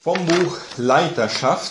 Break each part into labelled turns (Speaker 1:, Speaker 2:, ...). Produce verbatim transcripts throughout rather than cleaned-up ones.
Speaker 1: Vom Buch Leiterschaft,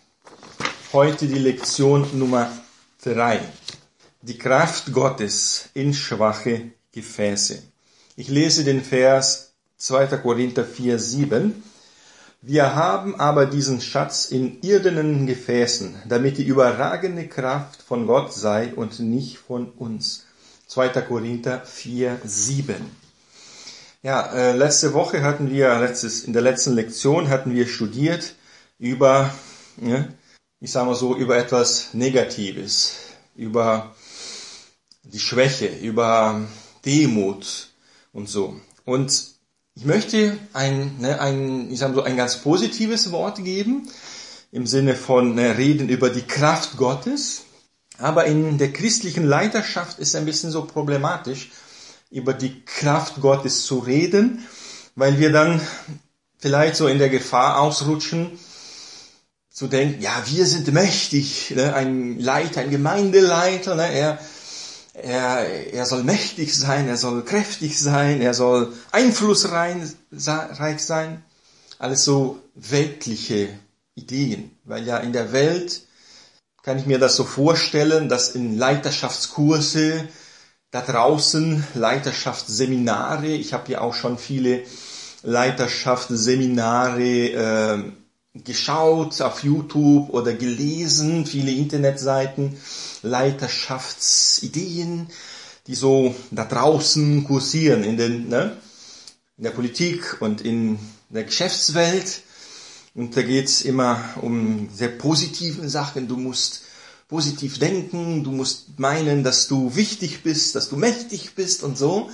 Speaker 1: heute die Lektion Nummer drei. Die Kraft Gottes in schwache Gefäße. Ich lese den Vers zweiter Korinther vier, sieben. Wir haben aber diesen Schatz in irdenen Gefäßen, damit die überragende Kraft von Gott sei und nicht von uns. zweiter Korinther vier, sieben. Ja, äh, letzte Woche hatten wir, letztes, in der letzten Lektion hatten wir studiert über, ja, ich sage mal so, über etwas Negatives, über die Schwäche, über Demut und so. Und ich möchte ein, ne, ein, ich sage mal so, ein ganz positives Wort geben, im Sinne von ne, reden über die Kraft Gottes. Aber in der christlichen Leiterschaft ist es ein bisschen so problematisch, über die Kraft Gottes zu reden, weil wir dann vielleicht so in der Gefahr ausrutschen, zu denken, ja, wir sind mächtig, ne? Ein Leiter, ein Gemeindeleiter, ne? er, er, er soll mächtig sein, er soll kräftig sein, er soll einflussreich sein. Alles so weltliche Ideen, weil ja in der Welt kann ich mir das so vorstellen, dass in Leiterschaftskurse da draußen Leiterschaftsseminare, ich habe ja auch schon viele Leiterschaftsseminare äh, geschaut auf YouTube oder gelesen, viele Internetseiten, Leiterschaftsideen, die so da draußen kursieren in, den, ne, in der Politik und in der Geschäftswelt. Und da geht's immer um sehr positive Sachen. Du musst positiv denken, du musst meinen, dass du wichtig bist, dass du mächtig bist und so.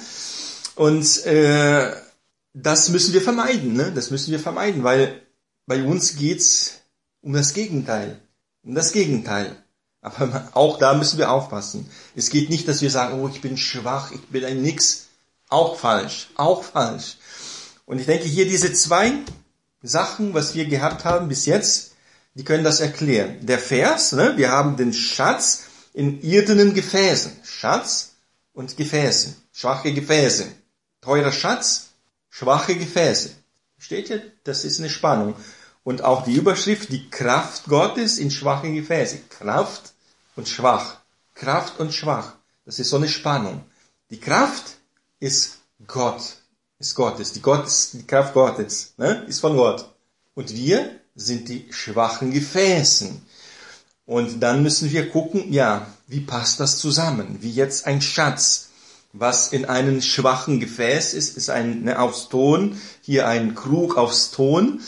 Speaker 1: Und äh, das müssen wir vermeiden, ne? Das müssen wir vermeiden, weil bei uns geht's um das Gegenteil, um das Gegenteil. Aber auch da müssen wir aufpassen. Es geht nicht, dass wir sagen, oh, ich bin schwach, ich bin ein Nix. Auch falsch, auch falsch. Und ich denke, hier diese zwei Sachen, was wir gehabt haben bis jetzt, die können das erklären. Der Vers, ne, wir haben den Schatz in irdenen Gefäßen. Schatz und Gefäße, schwache Gefäße. Teurer Schatz, schwache Gefäße. Steht hier, das ist eine Spannung. Und auch die Überschrift, die Kraft Gottes in schwache Gefäße. Kraft und schwach. Kraft und schwach. Das ist so eine Spannung. Die Kraft ist Gott. Ist Gottes. Die, Gottes, die Kraft Gottes, ne, ist von Gott. Und wir sind die schwachen Gefäßen. Und dann müssen wir gucken, ja, wie passt das zusammen? Wie jetzt ein Schatz, was in einem schwachen Gefäß ist, ist ein, ne, aus Ton, hier ein Krug aus Ton,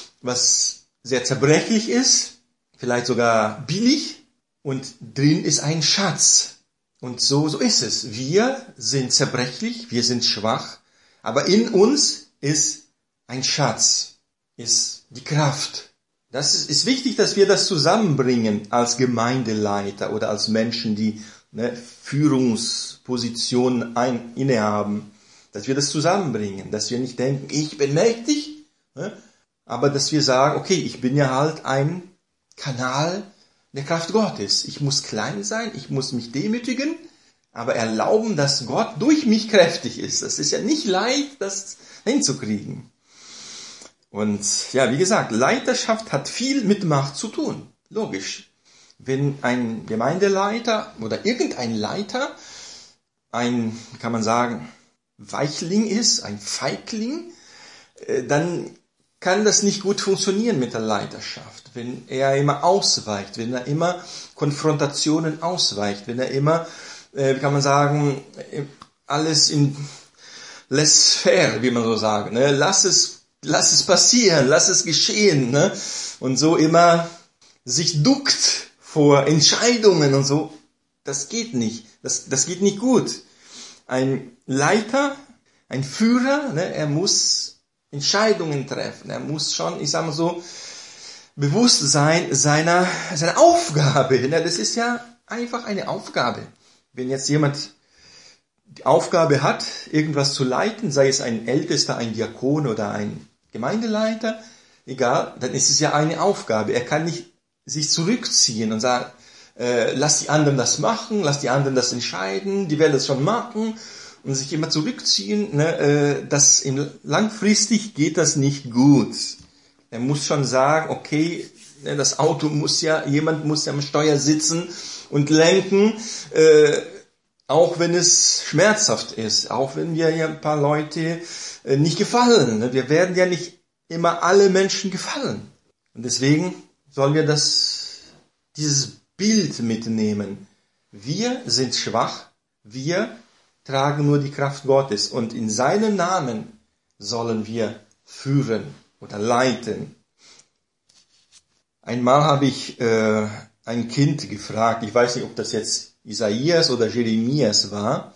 Speaker 1: was sehr zerbrechlich ist, vielleicht sogar billig, und drin ist ein Schatz. Und so, so ist es. Wir sind zerbrechlich, wir sind schwach, aber in uns ist ein Schatz, ist die Kraft. Das ist, ist wichtig, dass wir das zusammenbringen als Gemeindeleiter oder als Menschen, die ne, Führungspositionen ein, innehaben, dass wir das zusammenbringen, dass wir nicht denken, ich bin mächtig, ne, aber dass wir sagen, okay, ich bin ja halt ein Kanal der Kraft Gottes. Ich muss klein sein, ich muss mich demütigen, aber erlauben, dass Gott durch mich kräftig ist. Das ist ja nicht leicht, das hinzukriegen. Und ja, wie gesagt, Leiterschaft hat viel mit Macht zu tun. Logisch. Wenn ein Gemeindeleiter oder irgendein Leiter ein, kann man sagen, Weichling ist, ein Feigling, dann kann das nicht gut funktionieren mit der Leiterschaft. Wenn er immer ausweicht, wenn er immer Konfrontationen ausweicht, wenn er immer, wie kann man sagen, alles in laissez-faire, wie man so sagt, ne? Lass es Lass es passieren, lass es geschehen, ne? Und so immer sich duckt vor Entscheidungen und so. Das geht nicht. Das, das geht nicht gut. Ein Leiter, ein Führer, ne? Er muss Entscheidungen treffen. Er muss schon, ich sag mal so, bewusst sein seiner, seiner Aufgabe. Ne? Das ist ja einfach eine Aufgabe. Wenn jetzt jemand die Aufgabe hat, irgendwas zu leiten, sei es ein Ältester, ein Diakon oder ein Gemeindeleiter, egal, dann ist es ja eine Aufgabe. Er kann nicht sich zurückziehen und sagen, äh, lass die anderen das machen, lass die anderen das entscheiden, die werden das schon machen und sich immer zurückziehen. Ne, äh, das im, langfristig geht das nicht gut. Er muss schon sagen, okay, das Auto muss ja, jemand muss ja am Steuer sitzen und lenken, äh, auch wenn es schmerzhaft ist, auch wenn wir ja ein paar Leute äh, nicht gefallen. Wir werden ja nicht immer alle Menschen gefallen. Und deswegen sollen wir das, dieses Bild mitnehmen. Wir sind schwach, wir tragen nur die Kraft Gottes und in seinem Namen sollen wir führen oder leiten. Einmal habe ich äh, ein Kind gefragt, ich weiß nicht, ob das jetzt Isaias oder Jeremias war,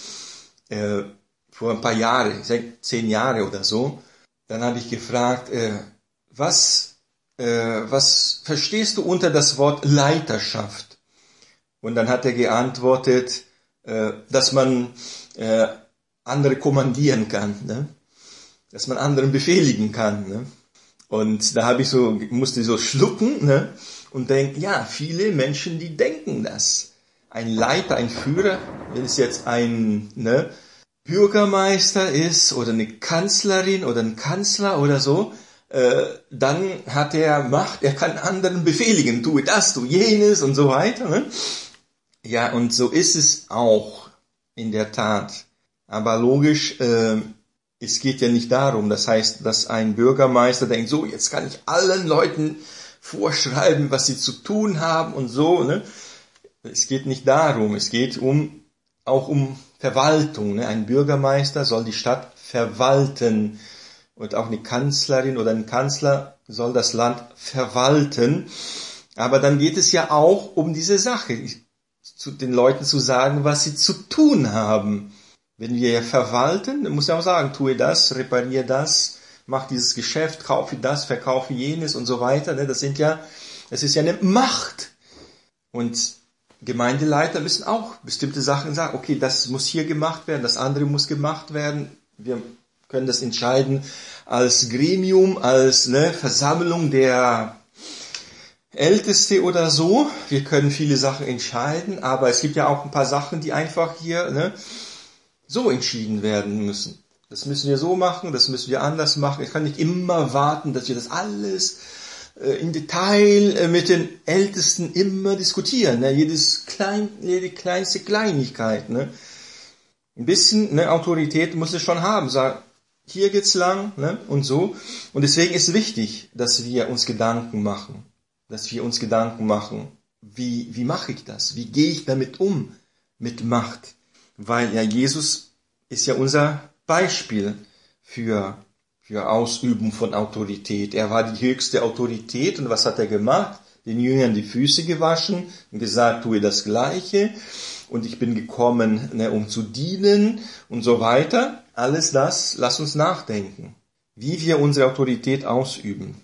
Speaker 1: äh, vor ein paar Jahren, zehn Jahre oder so. Dann habe ich gefragt, äh, was, äh, was verstehst du unter das Wort Leiterschaft? Und dann hat er geantwortet, äh, dass man äh, andere kommandieren kann, ne? Dass man anderen befehligen kann. Ne? Und da habe ich so, musste so schlucken, ne? Und denken, ja, viele Menschen, die denken das. Ein Leiter, ein Führer, wenn es jetzt ein ne, Bürgermeister ist oder eine Kanzlerin oder ein Kanzler oder so, äh, dann hat er Macht, er kann anderen befehligen, tue das, tu jenes und so weiter. Ne? Ja, und so ist es auch in der Tat. Aber logisch, äh, es geht ja nicht darum, das heißt, dass ein Bürgermeister denkt, so, jetzt kann ich allen Leuten vorschreiben, was sie zu tun haben und so. Ne? Es geht nicht darum, es geht um auch um Verwaltung. Ne? Ein Bürgermeister soll die Stadt verwalten und auch eine Kanzlerin oder ein Kanzler soll das Land verwalten. Aber dann geht es ja auch um diese Sache, zu den Leuten zu sagen, was sie zu tun haben. Wenn wir ja verwalten, dann muss ich auch sagen, tue das, repariere das, mach dieses Geschäft, kaufe das, verkaufe jenes und so weiter. Das sind ja, es ist ja eine Macht. Und Gemeindeleiter müssen auch bestimmte Sachen sagen, okay, das muss hier gemacht werden, das andere muss gemacht werden. Wir können das entscheiden als Gremium, als ne, Versammlung der Älteste oder so. Wir können viele Sachen entscheiden, aber es gibt ja auch ein paar Sachen, die einfach hier ne, so entschieden werden müssen. Das müssen wir so machen, das müssen wir anders machen. Ich kann nicht immer warten, dass wir das alles äh, im Detail äh, mit den Ältesten immer diskutieren. Ne? Jedes klein, jede kleinste Kleinigkeit. Ne? Ein bisschen ne, Autorität muss es schon haben. Sagen, hier geht's lang ne? und so. Und deswegen ist wichtig, dass wir uns Gedanken machen. Dass wir uns Gedanken machen. Wie, wie mache ich das? Wie gehe ich damit um? Mit Macht. Weil ja Jesus ist ja unser Beispiel für, für Ausübung von Autorität. Er war die höchste Autorität und was hat er gemacht? Den Jüngern die Füße gewaschen und gesagt, tue das Gleiche und ich bin gekommen, ne, um zu dienen und so weiter. Alles das, lass uns nachdenken, wie wir unsere Autorität ausüben.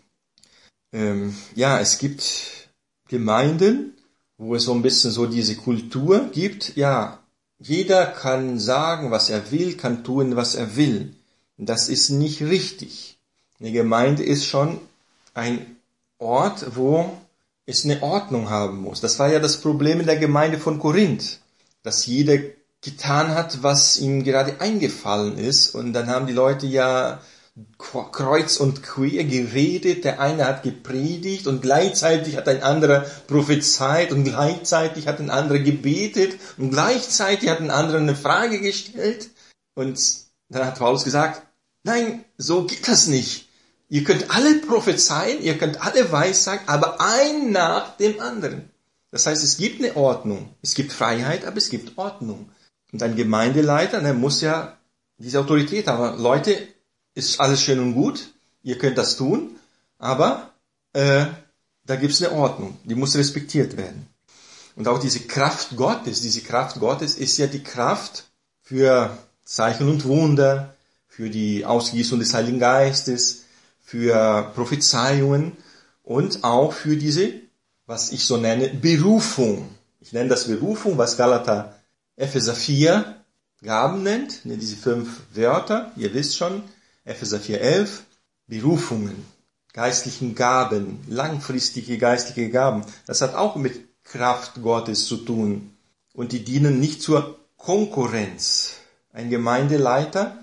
Speaker 1: Ähm, ja, es gibt Gemeinden, wo es so ein bisschen so diese Kultur gibt, ja, jeder kann sagen, was er will, kann tun, was er will. Das ist nicht richtig. Eine Gemeinde ist schon ein Ort, wo es eine Ordnung haben muss. Das war ja das Problem in der Gemeinde von Korinth, dass jeder getan hat, was ihm gerade eingefallen ist. Und dann haben die Leute ja kreuz und quer geredet, der eine hat gepredigt und gleichzeitig hat ein anderer prophezeit und gleichzeitig hat ein anderer gebetet und gleichzeitig hat ein anderer eine Frage gestellt. Und dann hat Paulus gesagt, nein, so geht das nicht. Ihr könnt alle prophezeien, ihr könnt alle weissagen, aber ein nach dem anderen. Das heißt, es gibt eine Ordnung. Es gibt Freiheit, aber es gibt Ordnung. Und ein Gemeindeleiter, der muss ja diese Autorität haben. Leute, ist alles schön und gut, ihr könnt das tun, aber äh, da gibt's eine Ordnung, die muss respektiert werden. Und auch diese Kraft Gottes, diese Kraft Gottes ist ja die Kraft für Zeichen und Wunder, für die Ausgießung des Heiligen Geistes, für Prophezeiungen und auch für diese, was ich so nenne, Berufung. Ich nenne das Berufung, was Galater Epheser vier Gaben nennt, ne, diese fünf Wörter, ihr wisst schon, Epheser vier elf, Berufungen, geistlichen Gaben, langfristige geistliche Gaben. Das hat auch mit Kraft Gottes zu tun. Und die dienen nicht zur Konkurrenz. Ein Gemeindeleiter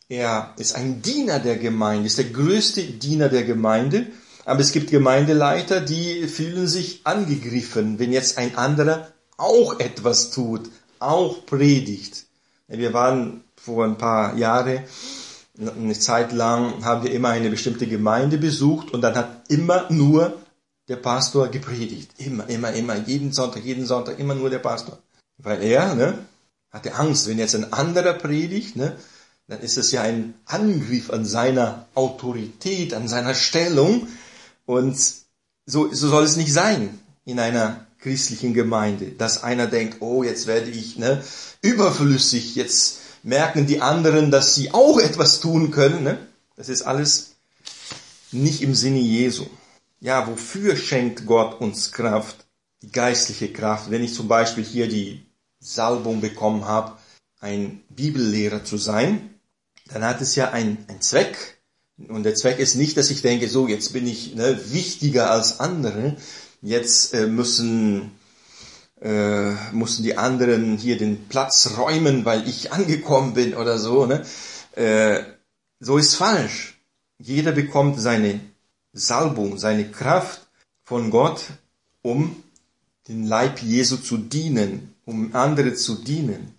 Speaker 1: Er ist ein Diener der Gemeinde, ist der größte Diener der Gemeinde. Aber es gibt Gemeindeleiter, die fühlen sich angegriffen, wenn jetzt ein anderer auch etwas tut, auch predigt. Wir waren vor ein paar Jahren, eine Zeit lang, haben wir immer eine bestimmte Gemeinde besucht und dann hat immer nur der Pastor gepredigt. Immer, immer, immer, jeden Sonntag, jeden Sonntag, immer nur der Pastor. Weil er, ne, hatte Angst, wenn jetzt ein anderer predigt, ne, dann ist es ja ein Angriff an seiner Autorität, an seiner Stellung. Und so, so soll es nicht sein in einer christlichen Gemeinde, dass einer denkt, oh, jetzt werde ich ne, überflüssig, jetzt merken die anderen, dass sie auch etwas tun können. Ne? Das ist alles nicht im Sinne Jesu. Ja, wofür schenkt Gott uns Kraft, die geistliche Kraft? Wenn ich zum Beispiel hier die Salbung bekommen habe, ein Bibellehrer zu sein, dann hat es ja einen, einen Zweck. Und der Zweck ist nicht, dass ich denke, so, jetzt bin ich ne, wichtiger als andere. Jetzt äh, müssen, äh, müssen die anderen hier den Platz räumen, weil ich angekommen bin oder so. Ne? Äh, so ist falsch. Jeder bekommt seine Salbung, seine Kraft von Gott, um den Leib Jesu zu dienen, um andere zu dienen.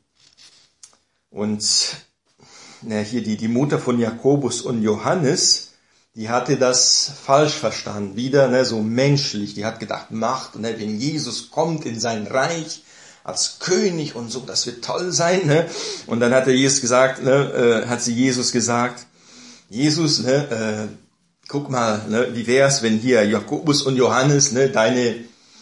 Speaker 1: Und na, hier die, die Mutter von Jakobus und Johannes, die hatte das falsch verstanden, wieder ne, so menschlich. Die hat gedacht, Macht, ne, wenn Jesus kommt in sein Reich als König und so, das wird toll sein. Ne? Und dann hat er Jesus gesagt, ne, äh, hat sie Jesus gesagt, Jesus, ne, äh, guck mal, ne, wie wär's, wenn hier Jakobus und Johannes ne, deine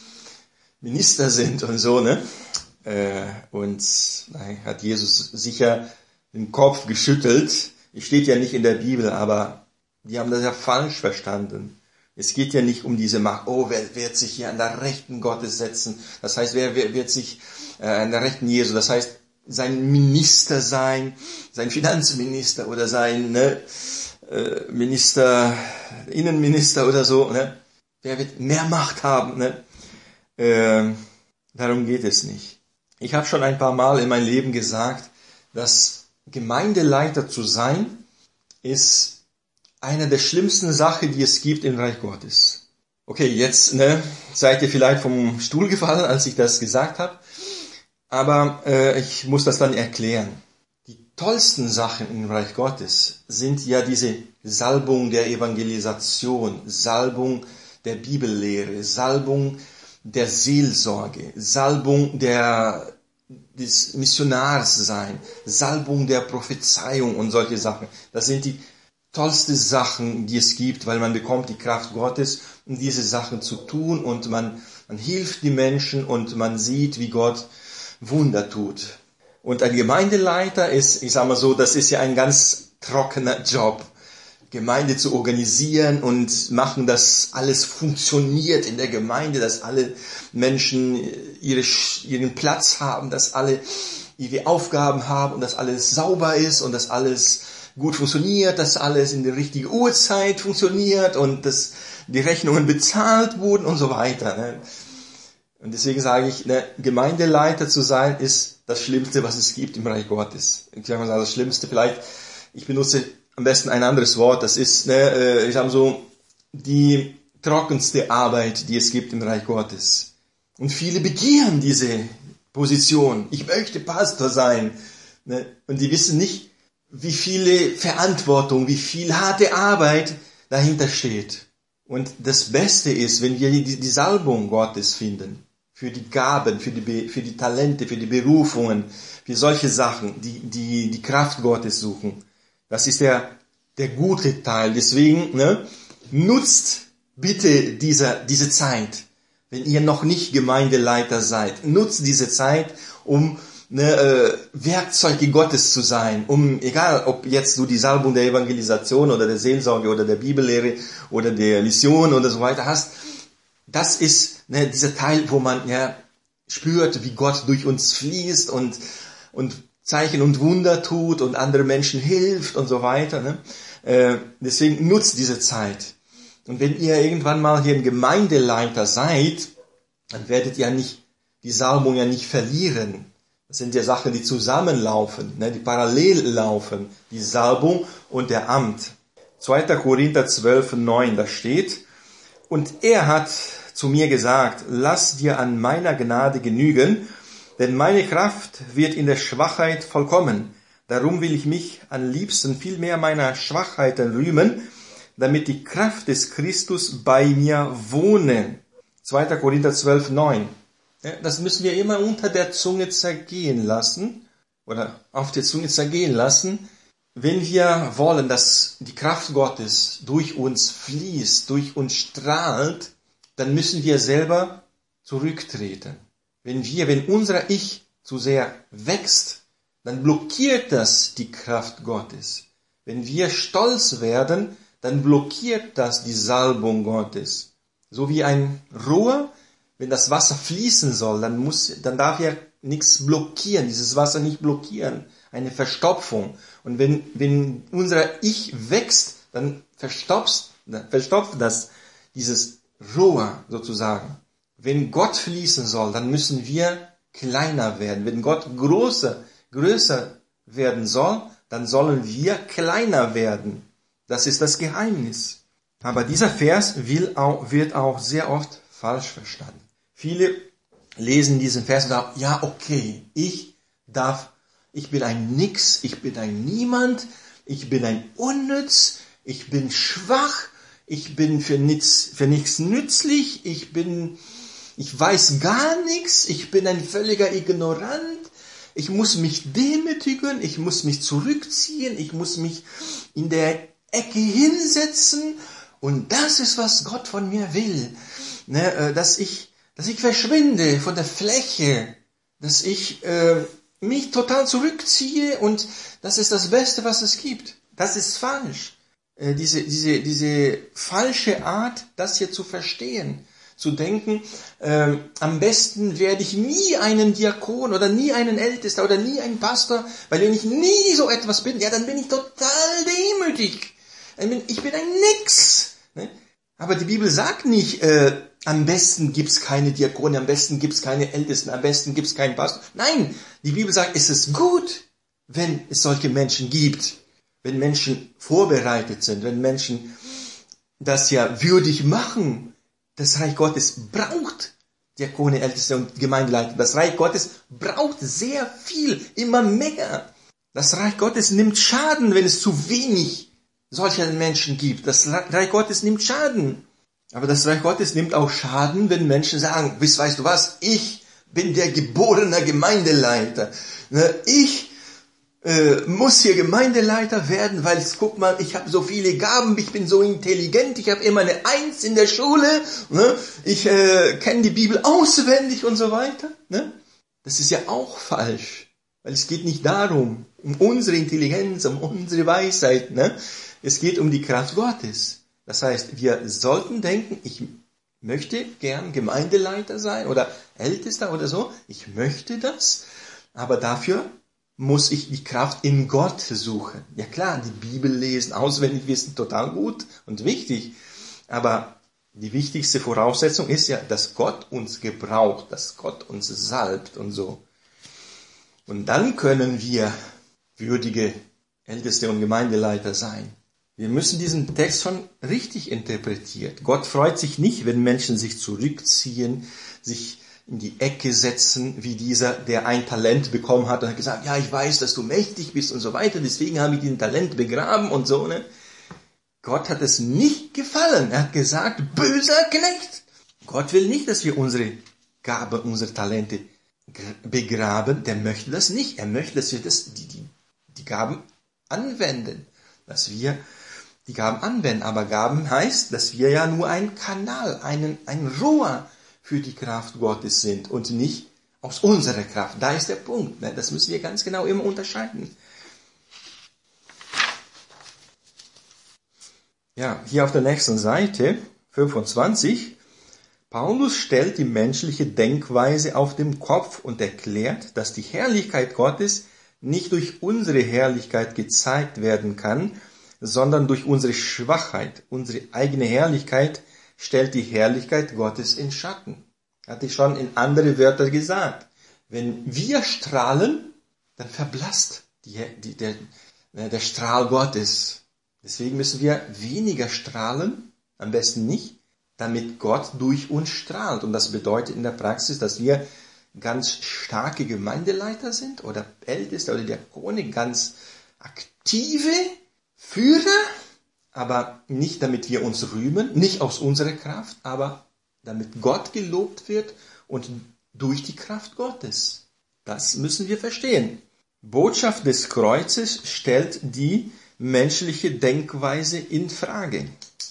Speaker 1: Minister sind und so. Ne? Äh, und nein, hat Jesus sicher den Kopf geschüttelt. Es steht ja nicht in der Bibel, aber die haben das ja falsch verstanden. Es geht ja nicht um diese Macht. Oh, wer wird sich hier an der Rechten Gottes setzen? Das heißt, wer, wer wird sich äh, an der Rechten Jesu, das heißt, sein Minister sein, sein Finanzminister oder sein ne, äh, Minister, Innenminister oder so. Ne? Wer wird mehr Macht haben? Ne? Äh, darum geht es nicht. Ich habe schon ein paar Mal in meinem Leben gesagt, dass Gemeindeleiter zu sein, ist eine der schlimmsten Sachen, die es gibt im Reich Gottes. Okay, jetzt ne, seid ihr vielleicht vom Stuhl gefallen, als ich das gesagt habe, aber äh, ich muss das dann erklären. Die tollsten Sachen im Reich Gottes sind ja diese Salbung der Evangelisation, Salbung der Bibellehre, Salbung der Seelsorge, Salbung der des Missionars sein, Salbung der Prophezeiung und solche Sachen. Das sind die tollsten Sachen, die es gibt, weil man bekommt die Kraft Gottes, um diese Sachen zu tun und man, man hilft die Menschen und man sieht, wie Gott Wunder tut. Und ein Gemeindeleiter ist, ich sag mal so, das ist ja ein ganz trockener Job. Gemeinde zu organisieren und machen, dass alles funktioniert in der Gemeinde, dass alle Menschen ihre, ihren Platz haben, dass alle ihre Aufgaben haben und dass alles sauber ist und dass alles gut funktioniert, dass alles in der richtigen Uhrzeit funktioniert und dass die Rechnungen bezahlt wurden und so weiter. Und deswegen sage ich, ne, Gemeindeleiter zu sein ist das Schlimmste, was es gibt im Reich Gottes. Ich sage mal, das Schlimmste vielleicht, ich benutze am besten ein anderes Wort, das ist, ne, ich sage so, die trockenste Arbeit, die es gibt im Reich Gottes. Und viele begehren diese Position. Ich möchte Pastor sein. Ne? Und die wissen nicht, wie viele Verantwortung, wie viel harte Arbeit dahinter steht. Und das Beste ist, wenn wir die, die Salbung Gottes finden, für die Gaben, für die, für die Talente, für die Berufungen, für solche Sachen, die, die, die Kraft Gottes suchen. Das ist der, der gute Teil. Deswegen, ne, nutzt bitte diese, diese Zeit. Wenn ihr noch nicht Gemeindeleiter seid, nutzt diese Zeit, um ne, äh, Werkzeuge Gottes zu sein. Um, egal, ob jetzt du die Salbung der Evangelisation oder der Seelsorge oder der Bibellehre oder der Mission oder so weiter hast. Das ist ne, dieser Teil, wo man ja spürt, wie Gott durch uns fließt und, und Zeichen und Wunder tut und andere Menschen hilft und so weiter. Ne? Äh, deswegen nutzt diese Zeit. Und wenn ihr irgendwann mal hier ein Gemeindeleiter seid, dann werdet ihr nicht die Salbung ja nicht verlieren. Das sind ja Sachen, die zusammenlaufen, ne, die parallel laufen, die Salbung und der Amt. zweiter Korinther zwölf, neun, da steht, und er hat zu mir gesagt, lass dir an meiner Gnade genügen, denn meine Kraft wird in der Schwachheit vollkommen. Darum will ich mich am liebsten viel mehr meiner Schwachheiten rühmen, damit die Kraft des Christus bei mir wohne. zweiter Korinther zwölf, neun. Das müssen wir immer unter der Zunge zergehen lassen oder auf der Zunge zergehen lassen. Wenn wir wollen, dass die Kraft Gottes durch uns fließt, durch uns strahlt, dann müssen wir selber zurücktreten. Wenn wir, wenn unser Ich zu sehr wächst, dann blockiert das die Kraft Gottes. Wenn wir stolz werden, dann blockiert das die Salbung Gottes. So wie ein Rohr, wenn das Wasser fließen soll, dann muss, dann darf ja nichts blockieren, dieses Wasser nicht blockieren, eine Verstopfung. Und wenn, wenn unser Ich wächst, dann verstopft, verstopft das, dieses Rohr sozusagen. Wenn Gott fließen soll, dann müssen wir kleiner werden. Wenn Gott größer, größer werden soll, dann sollen wir kleiner werden. Das ist das Geheimnis. Aber dieser Vers will auch, wird auch sehr oft falsch verstanden. Viele lesen diesen Vers und sagen, ja, okay, ich darf, ich bin ein Nix, ich bin ein Niemand, ich bin ein Unnütz, ich bin schwach, ich bin für nichts, für nichts nützlich, ich bin, ich weiß gar nichts, ich bin ein völliger Ignorant, ich muss mich demütigen, ich muss mich zurückziehen, ich muss mich in der Ecke hinsetzen und das ist, was Gott von mir will, ne, dass ich dass ich verschwinde von der Fläche, dass ich äh, mich total zurückziehe und das ist das Beste, was es gibt. Das ist falsch. Äh, diese, diese, diese falsche Art, das hier zu verstehen, zu denken, äh, am besten werde ich nie einen Diakon oder nie einen Ältester oder nie einen Pastor, weil wenn ich nie so etwas bin, ja, dann bin ich total demütig. Ich bin ein Nix. Ne? Aber die Bibel sagt nicht, äh, am besten gibt's keine Diakone, am besten gibt's keine Ältesten, am besten gibt's keinen Pastor. Nein, die Bibel sagt, es ist gut, wenn es solche Menschen gibt, wenn Menschen vorbereitet sind, wenn Menschen das ja würdig machen. Das Reich Gottes braucht Diakone, Älteste und Gemeindeleiter. Das Reich Gottes braucht sehr viel, immer mehr. Das Reich Gottes nimmt Schaden, wenn es zu wenig solcher Menschen gibt. Das Reich Gottes nimmt Schaden. Aber das Reich Gottes nimmt auch Schaden, wenn Menschen sagen, weißt, weißt du was, ich bin der geborene Gemeindeleiter. Ich äh, muss hier Gemeindeleiter werden, weil, guck mal, ich habe so viele Gaben, ich bin so intelligent, ich habe immer eine Eins in der Schule, ne? Ich äh, kenne die Bibel auswendig und so weiter. Ne? Das ist ja auch falsch, weil es geht nicht darum, um unsere Intelligenz, um unsere Weisheit. Ne? Es geht um die Kraft Gottes. Das heißt, wir sollten denken, ich möchte gern Gemeindeleiter sein oder Ältester oder so. Ich möchte das, aber dafür muss ich die Kraft in Gott suchen. Ja klar, die Bibel lesen, auswendig wissen, total gut und wichtig. Aber die wichtigste Voraussetzung ist ja, dass Gott uns gebraucht, dass Gott uns salbt und so. Und dann können wir würdige Älteste und Gemeindeleiter sein. Wir müssen diesen Text schon richtig interpretieren. Gott freut sich nicht, wenn Menschen sich zurückziehen, sich in die Ecke setzen, wie dieser, der ein Talent bekommen hat und hat gesagt, ja, ich weiß, dass du mächtig bist und so weiter, deswegen habe ich diesen Talent begraben und so. Ne? Gott hat es nicht gefallen. Er hat gesagt, böser Knecht. Gott will nicht, dass wir unsere Gaben, unsere Talente begraben. Der möchte das nicht. Er möchte, dass wir das, die, die, die Gaben anwenden. Dass wir die Gaben anwenden. Aber Gaben heißt, dass wir ja nur ein Kanal, einen, ein Rohr für die Kraft Gottes sind und nicht aus unserer Kraft. Da ist der Punkt. Das müssen wir ganz genau immer unterscheiden. Ja, hier auf der nächsten Seite, fünfundzwanzig, Paulus stellt die menschliche Denkweise auf den Kopf und erklärt, dass die Herrlichkeit Gottes nicht durch unsere Herrlichkeit gezeigt werden kann, sondern durch unsere Schwachheit. Unsere eigene Herrlichkeit stellt die Herrlichkeit Gottes in Schatten. Hatte ich schon in andere Wörter gesagt. Wenn wir strahlen, dann verblasst die, die, der, der Strahl Gottes. Deswegen müssen wir weniger strahlen, am besten nicht, damit Gott durch uns strahlt. Und das bedeutet in der Praxis, dass wir ganz starke Gemeindeleiter sind oder Älteste oder Diakone, ganz aktive Führer, aber nicht damit wir uns rühmen, nicht aus unserer Kraft, aber damit Gott gelobt wird und durch die Kraft Gottes. Das müssen wir verstehen. Botschaft des Kreuzes stellt die menschliche Denkweise in Frage.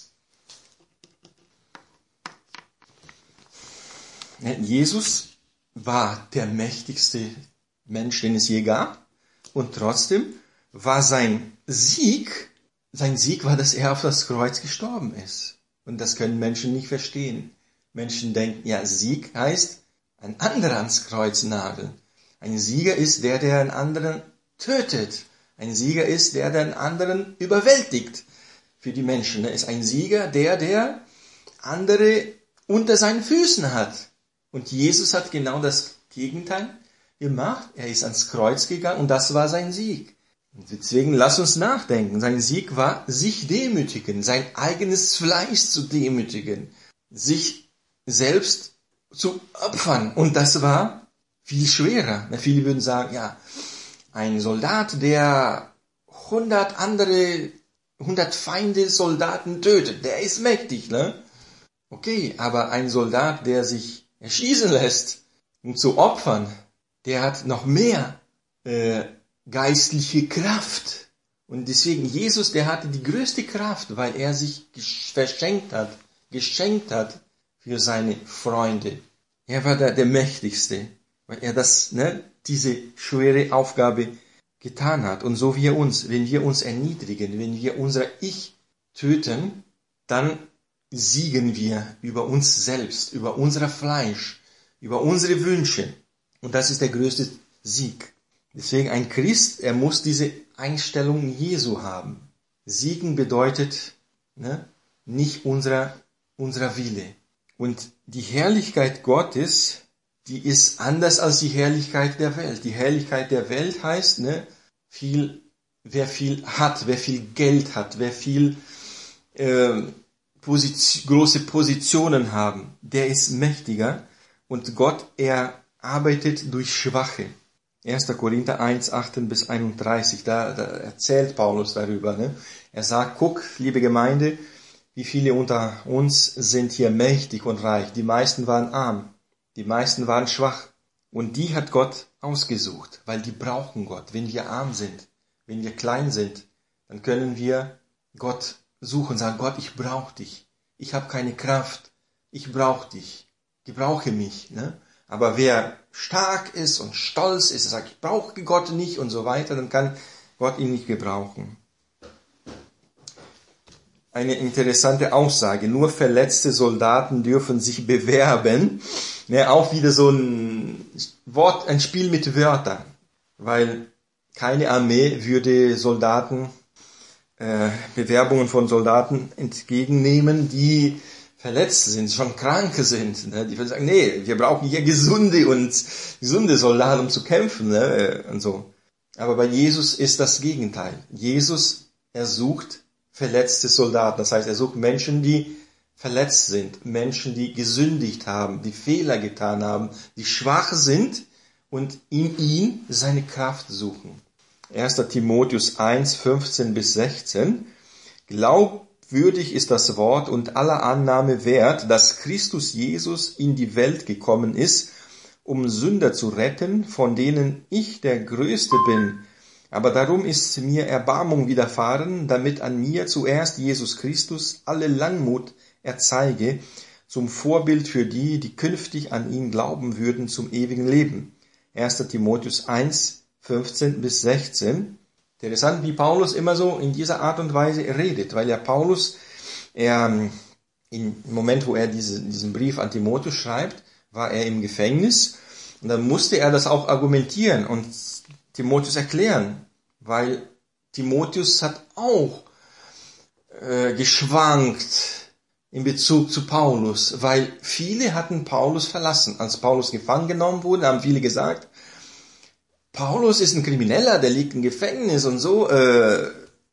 Speaker 1: Jesus war der mächtigste Mensch, den es je gab, und trotzdem war sein Sieg, sein Sieg war, dass er auf das Kreuz gestorben ist. Und das können Menschen nicht verstehen. Menschen denken, ja, Sieg heißt, ein anderer ans Kreuz nageln. Ein Sieger ist der, der einen anderen tötet. Ein Sieger ist der, der einen anderen überwältigt. Für die Menschen ist ein Sieger der, der andere unter seinen Füßen hat. Und Jesus hat genau das Gegenteil gemacht. Er ist ans Kreuz gegangen und das war sein Sieg. Und deswegen lass uns nachdenken. Sein Sieg war, sich demütigen, sein eigenes Fleisch zu demütigen, sich selbst zu opfern. Und das war viel schwerer. Viele würden sagen, ja, ein Soldat, der hundert andere, hundert Feinde Soldaten tötet, der ist mächtig, ne? Okay, aber ein Soldat, der sich erschießen lässt, um zu opfern, der hat noch mehr äh, geistliche Kraft. Und deswegen, Jesus, der hatte die größte Kraft, weil er sich verschenkt hat, geschenkt hat für seine Freunde. Er war der, der Mächtigste, weil er das, ne, diese schwere Aufgabe getan hat. Und so wir uns, wenn wir uns erniedrigen, wenn wir unser Ich töten, dann siegen wir über uns selbst, über unser Fleisch, über unsere Wünsche. Und das ist der größte Sieg. Deswegen ein Christ, er muss diese Einstellung Jesu haben. Siegen bedeutet, ne, nicht unser, unser Wille. Und die Herrlichkeit Gottes, die ist anders als die Herrlichkeit der Welt. Die Herrlichkeit der Welt heißt, ne, viel, wer viel hat, wer viel Geld hat, wer viel äh, Position, große Positionen haben, der ist mächtiger. Und Gott, er arbeitet durch Schwache. erster Korinther eins, achtzehn bis einunddreißig, da, da erzählt Paulus darüber. Ne? Er sagt, guck, liebe Gemeinde, wie viele unter uns sind hier mächtig und reich. Die meisten waren arm, die meisten waren schwach. Und die hat Gott ausgesucht, weil die brauchen Gott. Wenn wir arm sind, wenn wir klein sind, dann können wir Gott suchen, sagen, Gott, ich brauche dich. Ich habe keine Kraft. Ich brauche dich. Gebrauche mich. Ne? Aber wer stark ist und stolz ist, sagt, ich brauche Gott nicht und so weiter, dann kann Gott ihn nicht gebrauchen. Eine interessante Aussage. Nur verletzte Soldaten dürfen sich bewerben. Ne, auch wieder so ein Wort, ein Spiel mit Wörtern. Weil keine Armee würde Soldaten, äh, Bewerbungen von Soldaten entgegennehmen, die verletzt sind, schon Kranke sind. Ne? Die würden sagen, nee, wir brauchen hier gesunde und gesunde Soldaten, um zu kämpfen. Ne? Und so. Aber bei Jesus ist das Gegenteil. Jesus, er sucht verletzte Soldaten. Das heißt, er sucht Menschen, die verletzt sind, Menschen, die gesündigt haben, die Fehler getan haben, die schwach sind und in ihn seine Kraft suchen. erster Timotheus eins, fünfzehn bis sechzehn. Glaubwürdig ist das Wort und aller Annahme wert, dass Christus Jesus in die Welt gekommen ist, um Sünder zu retten, von denen ich der Größte bin. Aber darum ist mir Erbarmung widerfahren, damit an mir zuerst Jesus Christus alle Langmut erzeige, zum Vorbild für die, die künftig an ihn glauben würden, zum ewigen Leben. erster Timotheus eins, fünfzehn bis sechzehn. Interessant, wie Paulus immer so in dieser Art und Weise redet, weil ja Paulus, er, im Moment, wo er diese, diesen Brief an Timotheus schreibt, war er im Gefängnis und dann musste er das auch argumentieren und Timotheus erklären, weil Timotheus hat auch äh, geschwankt in Bezug zu Paulus, weil viele hatten Paulus verlassen. Als Paulus gefangen genommen wurde, haben viele gesagt, Paulus ist ein Krimineller, der liegt im Gefängnis und so, äh,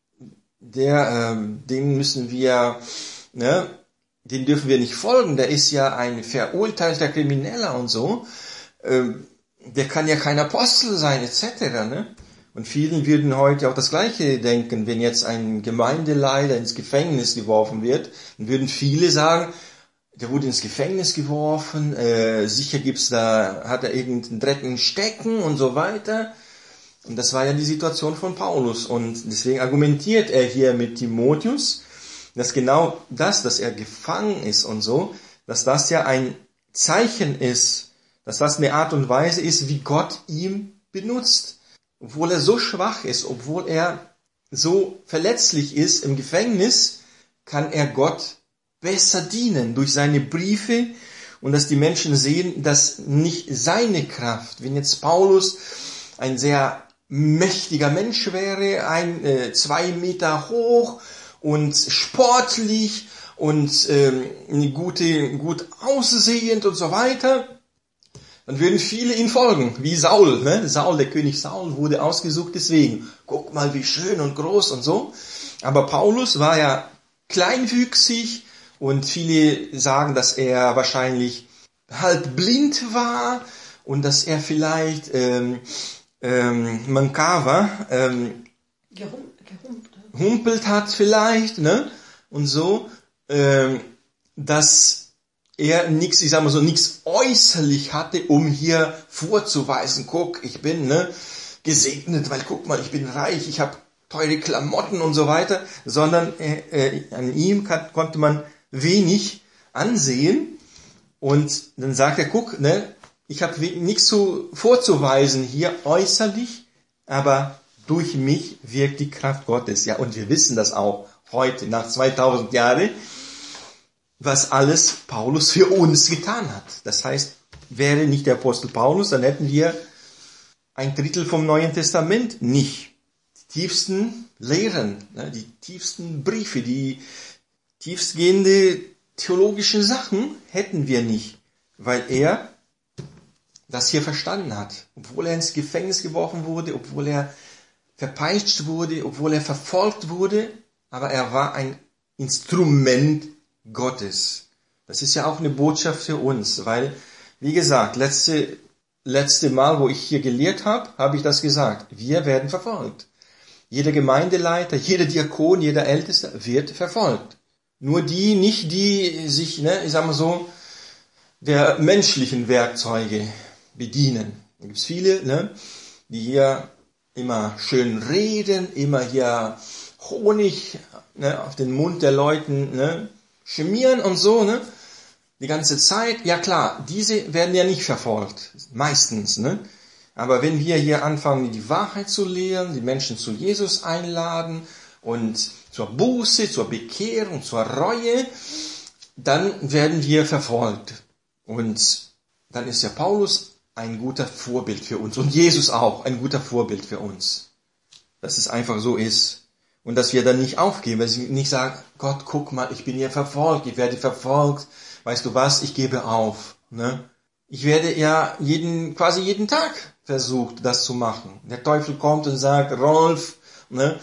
Speaker 1: der, äh, dem müssen wir, ne, den dürfen wir nicht folgen, der ist ja ein verurteilter Krimineller und so, äh, der kann ja kein Apostel sein, et cetera, ne? Und vielen würden heute auch das Gleiche denken, wenn jetzt ein Gemeindeleiter ins Gefängnis geworfen wird, dann würden viele sagen, der wurde ins Gefängnis geworfen, äh, sicher gibt's da, hat er irgendeinen dreckigen Stecken und so weiter. Und das war ja die Situation von Paulus. Und deswegen argumentiert er hier mit Timotheus, dass genau das, dass er gefangen ist und so, dass das ja ein Zeichen ist, dass das eine Art und Weise ist, wie Gott ihn benutzt. Obwohl er so schwach ist, obwohl er so verletzlich ist im Gefängnis, kann er Gott besser dienen durch seine Briefe und dass die Menschen sehen, dass nicht seine Kraft, wenn jetzt Paulus ein sehr mächtiger Mensch wäre, ein äh, zwei Meter hoch und sportlich und ähm, eine gute, gut aussehend und so weiter, dann würden viele ihn folgen, wie Saul. Ne? Saul, der König Saul, wurde ausgesucht deswegen. Guck mal, wie schön und groß und so. Aber Paulus war ja kleinwüchsig und viele sagen, dass er wahrscheinlich halb blind war und dass er vielleicht ähm, ähm, Mankava ähm, humpelt hat vielleicht, ne? Und so, ähm, dass er nichts, ich sag mal so, nichts äußerlich hatte, um hier vorzuweisen, guck, ich bin ne, gesegnet, weil guck mal, ich bin reich, ich habe teure Klamotten und so weiter, sondern äh, äh, an ihm kann, konnte man wenig ansehen und dann sagt er, guck, ne, ich habe nichts zu vorzuweisen hier äußerlich, aber durch mich wirkt die Kraft Gottes. Ja, und wir wissen das auch heute, nach zweitausend Jahren, was alles Paulus für uns getan hat. Das heißt, wäre nicht der Apostel Paulus, dann hätten wir ein Drittel vom Neuen Testament nicht. Die tiefsten Lehren, die tiefsten Briefe, die tiefstgehende theologischen Sachen hätten wir nicht, weil er das hier verstanden hat. Obwohl er ins Gefängnis geworfen wurde, obwohl er verpeitscht wurde, obwohl er verfolgt wurde, aber er war ein Instrument Gottes. Das ist ja auch eine Botschaft für uns, weil, wie gesagt, letzte, letzte Mal, wo ich hier gelehrt habe, habe ich das gesagt. Wir werden verfolgt. Jeder Gemeindeleiter, jeder Diakon, jeder Älteste wird verfolgt. Nur die, nicht die sich, ne, ich sag mal so, der menschlichen Werkzeuge bedienen. Da gibt's viele, ne, die hier immer schön reden, immer hier Honig, ne, auf den Mund der Leuten, ne, schmieren und so, ne, die ganze Zeit. Ja klar, diese werden ja nicht verfolgt, meistens, ne. Aber wenn wir hier anfangen, die Wahrheit zu lehren, die Menschen zu Jesus einladen und zur Buße, zur Bekehrung, zur Reue, dann werden wir verfolgt. Und dann ist ja Paulus ein guter Vorbild für uns und Jesus auch ein guter Vorbild für uns. Dass es einfach so ist. Und dass wir dann nicht aufgeben, weil sie nicht sagen, Gott, guck mal, ich bin hier verfolgt, ich werde verfolgt, weißt du was, ich gebe auf. Ne? Ich werde ja jeden, quasi jeden Tag versucht, das zu machen. Der Teufel kommt und sagt, Rolf, ne,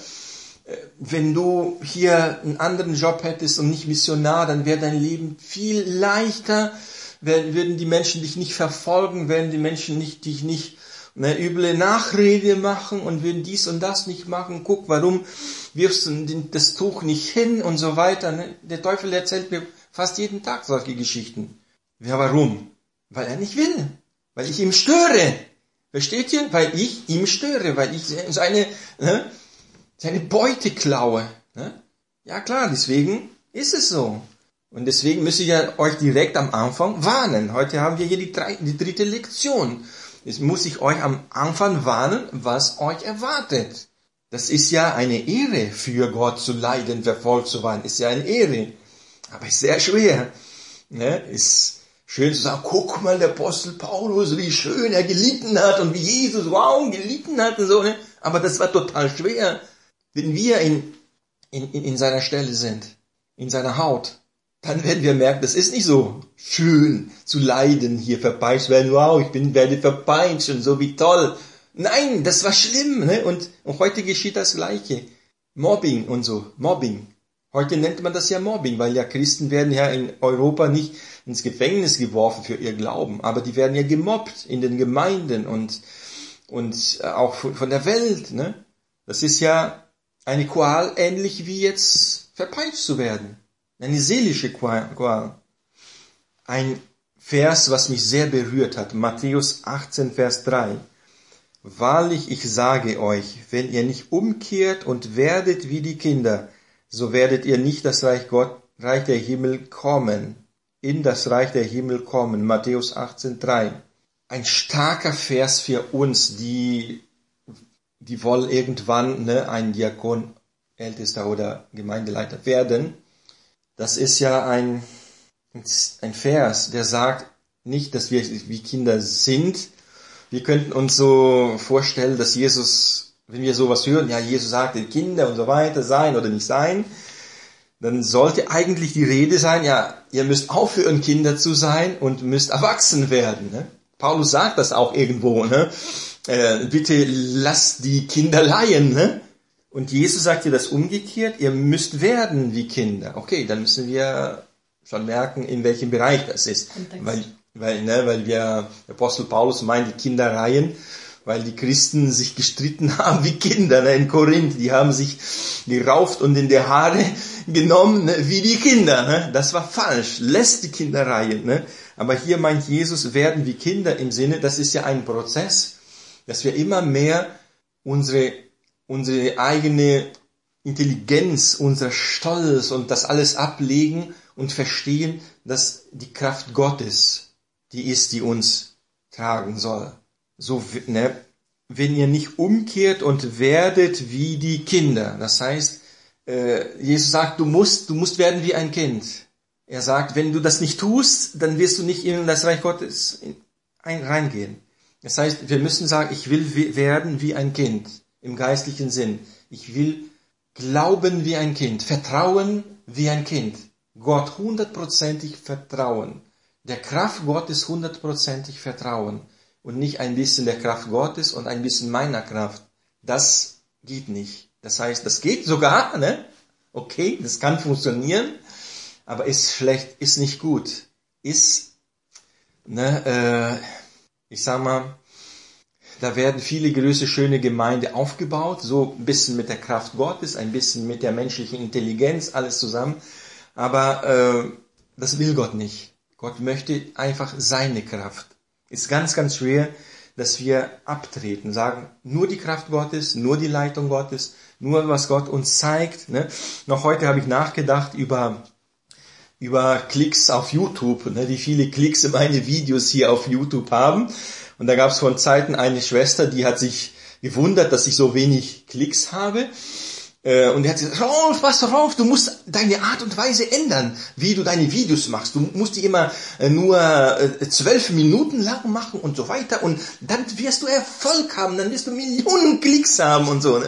Speaker 1: wenn du hier einen anderen Job hättest und nicht Missionar, dann wäre dein Leben viel leichter, würden die Menschen dich nicht verfolgen, werden die Menschen nicht, dich nicht eine üble Nachrede machen und würden dies und das nicht machen. Guck, warum wirfst du das Tuch nicht hin und so weiter. Ne? Der Teufel erzählt mir fast jeden Tag solche Geschichten. Ja, warum? Weil er nicht will. Weil ich ihm störe. Versteht ihr? Weil ich ihm störe. Weil ich seine, ne, seine Beute klaue. Ne? Ja klar, deswegen ist es so. Und deswegen müsste ich ja euch direkt am Anfang warnen. Heute haben wir hier die, drei, die dritte Lektion. Jetzt muss ich euch am Anfang warnen, was euch erwartet. Das ist ja eine Ehre, für Gott zu leiden, verfolgt zu werden. Ist ja eine Ehre. Aber ist sehr schwer. Ne? Ist schön zu sagen, guck mal, der Apostel Paulus, wie schön er gelitten hat und wie Jesus, wow, gelitten hat und so. Ne? Aber das war total schwer. Wenn wir in, in, in seiner Stelle sind, in seiner Haut, dann werden wir merken, das ist nicht so schön zu leiden, hier verpeitscht werden. Wow, ich bin, werde verpeitscht und so, wie toll. Nein, das war schlimm, ne? Und, und heute geschieht das Gleiche. Mobbing und so, Mobbing. Heute nennt man das ja Mobbing, weil ja Christen werden ja in Europa nicht ins Gefängnis geworfen für ihr Glauben, aber die werden ja gemobbt in den Gemeinden und, und auch von der Welt, ne? Das ist ja eine Qual, ähnlich wie jetzt verpeitscht zu werden. Eine seelische Qual. Ein Vers, was mich sehr berührt hat, Matthäus achtzehn, Vers drei. Wahrlich, ich sage euch, wenn ihr nicht umkehrt und werdet wie die Kinder, so werdet ihr nicht das Reich Gott, Reich der Himmel kommen, in das Reich der Himmel kommen. Matthäus achtzehn, drei. Ein starker Vers für uns, die, die wollen irgendwann, ne, ein Diakon, Ältester oder Gemeindeleiter werden. Das ist ja ein, ein Vers, der sagt nicht, dass wir wie Kinder sind. Wir könnten uns so vorstellen, dass Jesus, wenn wir sowas hören, ja, Jesus sagte, Kinder und so weiter sein oder nicht sein, dann sollte eigentlich die Rede sein, ja, ihr müsst aufhören, Kinder zu sein und müsst erwachsen werden. Ne? Paulus sagt das auch irgendwo, ne? Äh, bitte lasst die Kinder leihen, ne? Und Jesus sagt dir das umgekehrt, ihr müsst werden wie Kinder. Okay, dann müssen wir schon merken, in welchem Bereich das ist. Weil, weil, ne, weil wir, Apostel Paulus meint die Kindereien, weil die Christen sich gestritten haben wie Kinder, ne, in Korinth. Die haben sich gerauft und in die Haare genommen, ne, wie die Kinder. Ne. Das war falsch. Lässt die Kindereien. Ne. Aber hier meint Jesus, werden wie Kinder im Sinne, das ist ja ein Prozess, dass wir immer mehr unsere unsere eigene Intelligenz, unser Stolz und das alles ablegen und verstehen, dass die Kraft Gottes die ist, die uns tragen soll. So, ne, wenn ihr nicht umkehrt und werdet wie die Kinder. Das heißt, äh, Jesus sagt, du musst, du musst werden wie ein Kind. Er sagt, wenn du das nicht tust, dann wirst du nicht in das Reich Gottes ein, reingehen. Das heißt, wir müssen sagen, ich will werden wie ein Kind. Im geistlichen Sinn. Ich will glauben wie ein Kind, vertrauen wie ein Kind. Gott hundertprozentig vertrauen. Der Kraft Gottes hundertprozentig vertrauen. Und nicht ein bisschen der Kraft Gottes und ein bisschen meiner Kraft. Das geht nicht. Das heißt, das geht sogar, ne? Okay, das kann funktionieren, aber ist schlecht, ist nicht gut. Ist, ne, äh, ich sag mal, da werden viele große, schöne Gemeinden aufgebaut, so ein bisschen mit der Kraft Gottes, ein bisschen mit der menschlichen Intelligenz, alles zusammen. Aber äh, das will Gott nicht. Gott möchte einfach seine Kraft. Ist ganz, ganz schwer, dass wir abtreten, sagen, nur die Kraft Gottes, nur die Leitung Gottes, nur was Gott uns zeigt. Ne? Noch heute habe ich nachgedacht über über Klicks auf YouTube, ne? Wie viele Klicks meine Videos hier auf YouTube haben. Und da gab es vor Zeiten eine Schwester, die hat sich gewundert, dass ich so wenig Klicks habe. Und die hat gesagt, Rolf, was Rolf, du musst deine Art und Weise ändern, wie du deine Videos machst. Du musst die immer nur zwölf Minuten lang machen und so weiter. Und dann wirst du Erfolg haben, dann wirst du Millionen Klicks haben und so. Ne?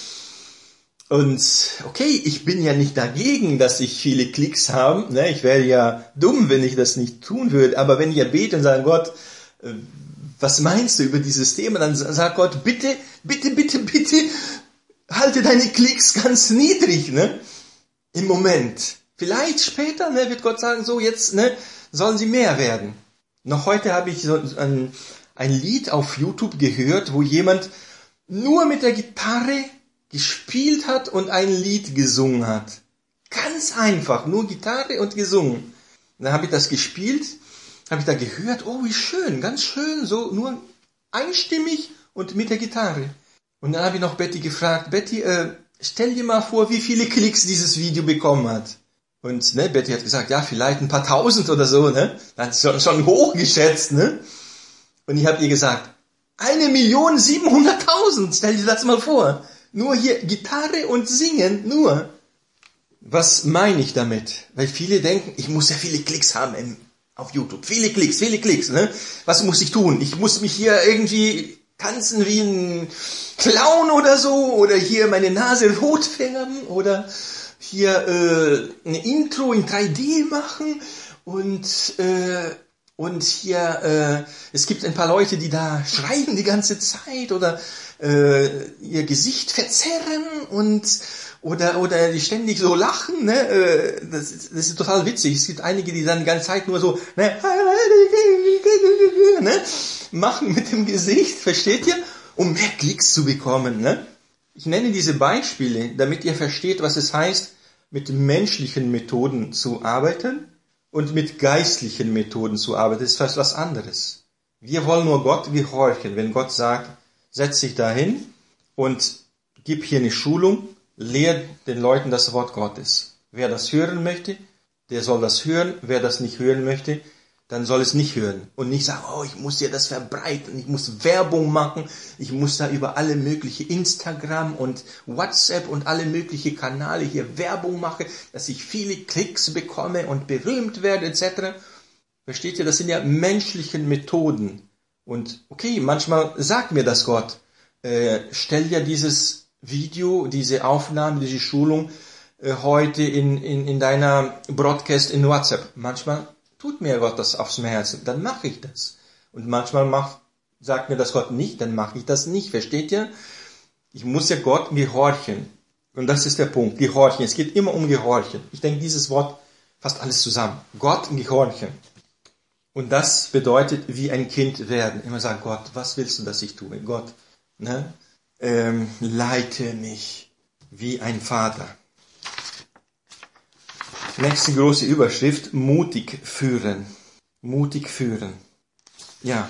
Speaker 1: Und okay, ich bin ja nicht dagegen, dass ich viele Klicks habe. Ne? Ich wäre ja dumm, wenn ich das nicht tun würde. Aber wenn ihr betet und sagt, Gott, was meinst du über dieses Thema? Dann sagt Gott, bitte, bitte, bitte, bitte, halte deine Klicks ganz niedrig, ne? Im Moment. Vielleicht später, ne, wird Gott sagen, so jetzt, ne, sollen sie mehr werden. Noch heute habe ich so ein, ein Lied auf YouTube gehört, wo jemand nur mit der Gitarre gespielt hat und ein Lied gesungen hat. Ganz einfach, nur Gitarre und gesungen. Dann habe ich das gespielt, habe ich da gehört, oh, wie schön, ganz schön, so nur einstimmig und mit der Gitarre. Und dann habe ich noch Betty gefragt, Betty, äh, stell dir mal vor, wie viele Klicks dieses Video bekommen hat. Und ne, Betty hat gesagt, ja, vielleicht ein paar tausend oder so, ne? Das ist schon, schon hoch geschätzt, ne? Und ich habe ihr gesagt, eine Million siebenhunderttausend, stell dir das mal vor. Nur hier Gitarre und Singen, nur. Was meine ich damit? Weil viele denken, ich muss ja viele Klicks haben im, auf YouTube. Viele Klicks, viele Klicks, ne? Was muss ich tun? Ich muss mich hier irgendwie tanzen wie ein Clown oder so, oder hier meine Nase rot färben, oder hier äh, eine Intro in drei D machen und äh, Und hier, äh, es gibt ein paar Leute, die da schreien die ganze Zeit oder äh, ihr Gesicht verzerren und oder oder die ständig so lachen. Ne? Äh, das, ist, das ist total witzig. Es gibt einige, die dann die ganze Zeit nur so ne, ne, machen mit dem Gesicht, versteht ihr? Um mehr Klicks zu bekommen. Ne? Ich nenne diese Beispiele, damit ihr versteht, was es heißt, mit menschlichen Methoden zu arbeiten und mit geistlichen Methoden zu arbeiten. Das ist fast was anderes. Wir wollen nur Gott gehorchen. Wenn Gott sagt, setz dich dahin und gib hier eine Schulung, lehr den Leuten das Wort Gottes. Wer das hören möchte, der soll das hören. Wer das nicht hören möchte, dann soll es nicht hören. Und nicht sagen, oh, ich muss ja das verbreiten, ich muss Werbung machen, ich muss da über alle mögliche Instagram und WhatsApp und alle mögliche Kanäle hier Werbung machen, dass ich viele Klicks bekomme und berühmt werde, et cetera. Versteht ihr, das sind ja menschliche Methoden. Und okay, manchmal sagt mir das Gott, äh, stell ja dieses Video, diese Aufnahme, diese Schulung äh, heute in, in, in deiner Broadcast in WhatsApp. Manchmal tut mir Gott das aufs Herzen, dann mache ich das. Und manchmal macht, sagt mir das Gott nicht, dann mache ich das nicht. Versteht ihr? Ich muss ja Gott gehorchen. Und das ist der Punkt, gehorchen. Es geht immer um Gehorchen. Ich denke, dieses Wort fasst alles zusammen. Gott gehorchen. Und das bedeutet, wie ein Kind werden. Immer sagen, Gott, was willst du, dass ich tue? Gott, ne? ähm, leite mich wie ein Vater. Nächste große Überschrift, mutig führen. Mutig führen. Ja.